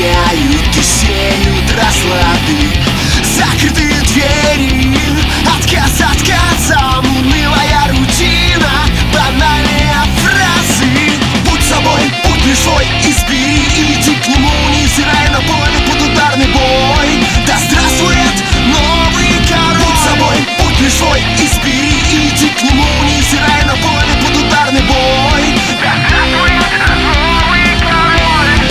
воняют и сеют расклады. Закрытые двери, отказ отказом, унылая рутина, банальные фразы. Будь собой, будь лишь свой, избери и иди к нему, невзирая на поле под ударный бой. Да здравствует новый король. Будь собой, будь лишь свой, избери и иди к нему, невзирая на поле под ударный бой. Да здравствует новый король.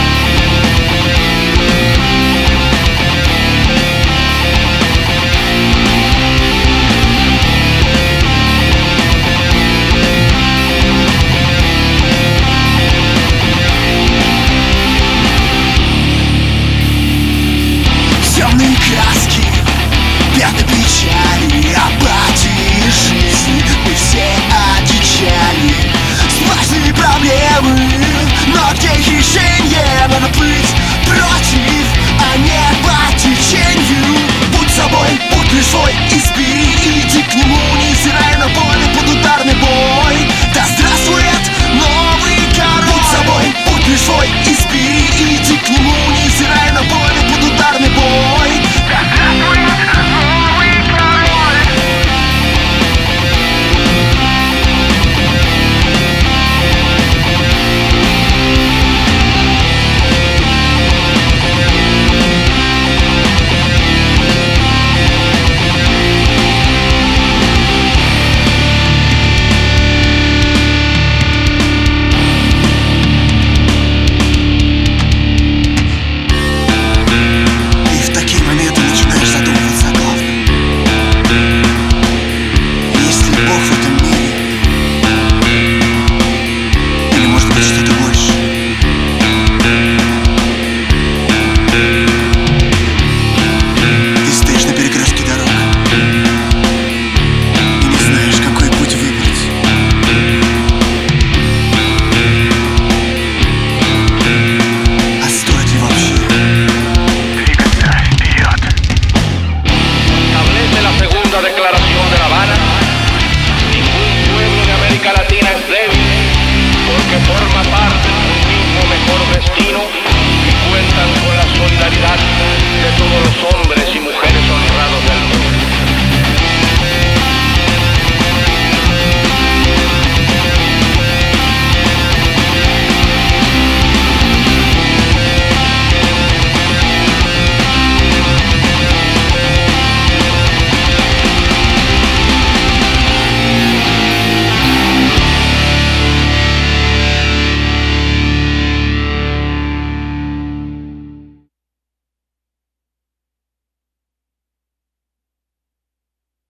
Темные краски, пятна печали, апатии жизни. Мы все одичали. Сплошные проблемы, но где их решение? Надо плыть